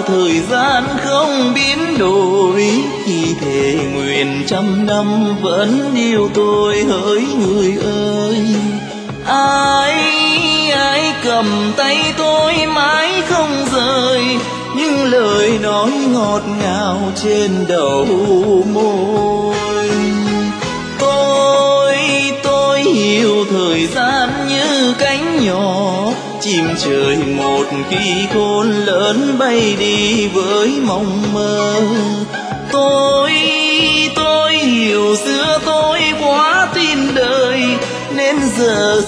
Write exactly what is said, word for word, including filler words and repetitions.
thời gian không biến đổi, khi thề nguyện trăm năm vẫn yêu tôi hỡi người ơi. Ai ai cầm tay tôi mãi không rời, những lời nói ngọt ngào trên đầu môi. Tôi tôi hiểu thời gian như cánh nhỏ, chim trời một khi khôn lớn bay đi với mộng mơ. Tôi tôi hiểu xưa tôi quá tin đời, nên giờ